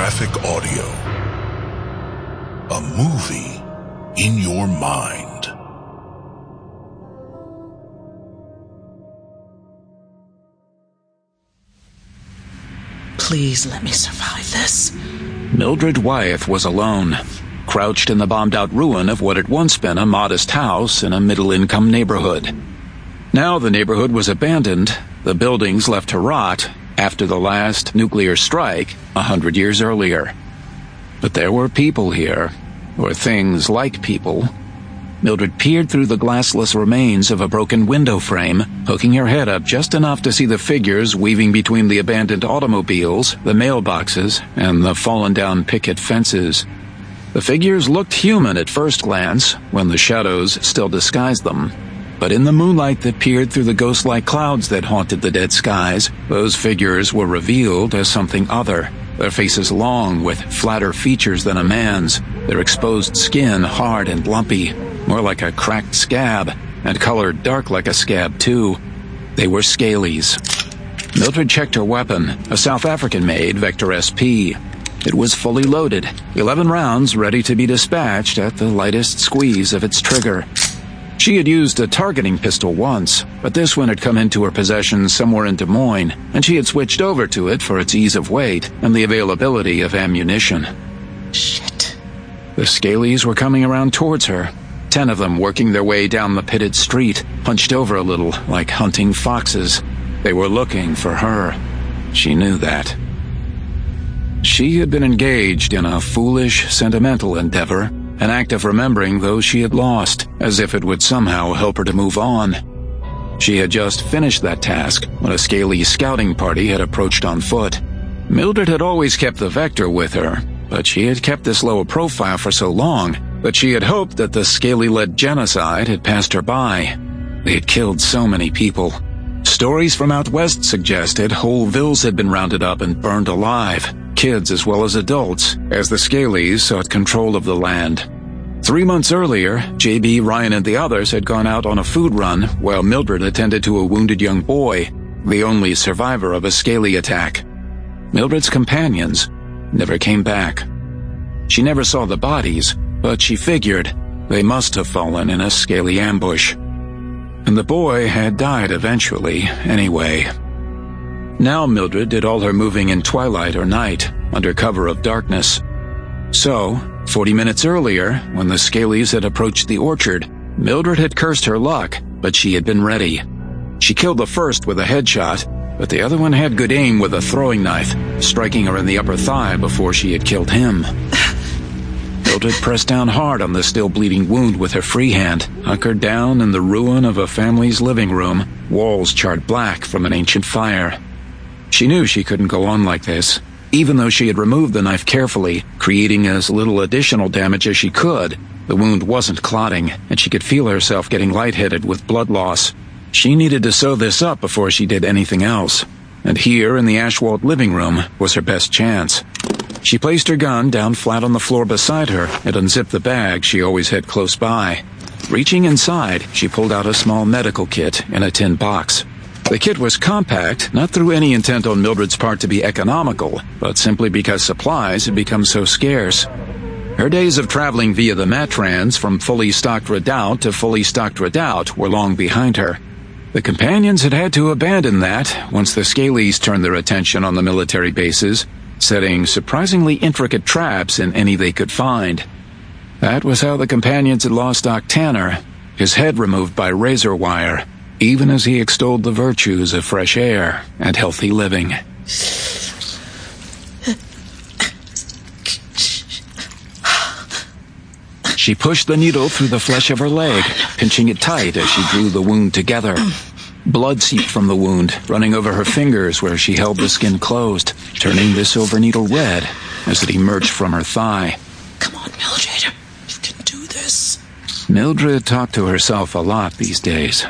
Holographic audio. A movie in your mind. Please let me survive this. Mildred Wyeth was alone, crouched in the bombed-out ruin of what had once been a modest house in a middle-income neighborhood. Now the neighborhood was abandoned, the buildings left to rot after the last nuclear strike 100 years earlier. But there were people here, or things like people. Mildred peered through the glassless remains of a broken window frame, hooking her head up just enough to see the figures weaving between the abandoned automobiles, the mailboxes, and the fallen-down picket fences. The figures looked human at first glance, when the shadows still disguised them. But in the moonlight that peered through the ghost-like clouds that haunted the dead skies, those figures were revealed as something other, their faces long with flatter features than a man's, their exposed skin hard and lumpy, more like a cracked scab, and colored dark like a scab too. They were Scalies. Mildred checked her weapon, a South African-made Vector SP. It was fully loaded, 11 rounds ready to be dispatched at the lightest squeeze of its trigger. She had used a targeting pistol once, but this one had come into her possession somewhere in Des Moines, and she had switched over to it for its ease of weight and the availability of ammunition. Shit. The Scalies were coming around towards her, 10 of them working their way down the pitted street, hunched over a little like hunting foxes. They were looking for her. She knew that. She had been engaged in a foolish, sentimental endeavor, an act of remembering those she had lost, as if it would somehow help her to move on. She had just finished that task when a Scaly scouting party had approached on foot. Mildred had always kept the Vector with her, but she had kept this low a profile for so long that she had hoped that the Scaly-led genocide had passed her by. They had killed so many people. Stories from out west suggested whole villas had been rounded up and burned alive, kids as well as adults, as the Scalies sought control of the land. 3 months earlier, J.B., Ryan, and the others had gone out on a food run while Mildred attended to a wounded young boy, the only survivor of a Scaly attack. Mildred's companions never came back. She never saw the bodies, but she figured they must have fallen in a Scaly ambush. And the boy had died eventually, anyway. Now Mildred did all her moving in twilight or night, under cover of darkness. So, 40 minutes earlier, when the Scalies had approached the orchard, Mildred had cursed her luck, but she had been ready. She killed the first with a headshot, but the other one had good aim with a throwing knife, striking her in the upper thigh before she had killed him. Mildred pressed down hard on the still bleeding wound with her free hand, hunkered down in the ruin of a family's living room, walls charred black from an ancient fire. She knew she couldn't go on like this, even though she had removed the knife carefully, creating as little additional damage as she could. The wound wasn't clotting, and she could feel herself getting lightheaded with blood loss. She needed to sew this up before she did anything else, and here in the Ashwald living room was her best chance. She placed her gun down flat on the floor beside her and unzipped the bag she always had close by. Reaching inside, she pulled out a small medical kit in a tin box. The kit was compact, not through any intent on Mildred's part to be economical, but simply because supplies had become so scarce. Her days of traveling via the Matrans from fully stocked redoubt to fully stocked redoubt were long behind her. The companions had had to abandon that once the Scalies turned their attention on the military bases, setting surprisingly intricate traps in any they could find. That was how the companions had lost Doc Tanner, his head removed by razor wire, even as he extolled the virtues of fresh air and healthy living. She pushed the needle through the flesh of her leg, pinching it tight as she drew the wound together. Blood seeped from the wound, running over her fingers where she held the skin closed, turning the silver needle red as it emerged from her thigh. Come on, Mildred. You can do this. Mildred talked to herself a lot these days.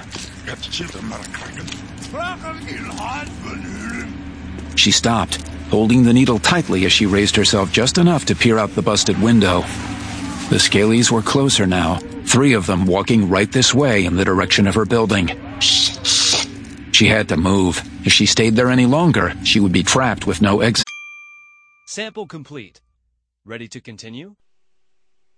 She stopped, holding the needle tightly as she raised herself just enough to peer out the busted window. The Scalies were closer now, 3 of them walking right this way in the direction of her building. Shit. She had to move. If she stayed there any longer, she would be trapped with no exit. Sample complete. Ready to continue?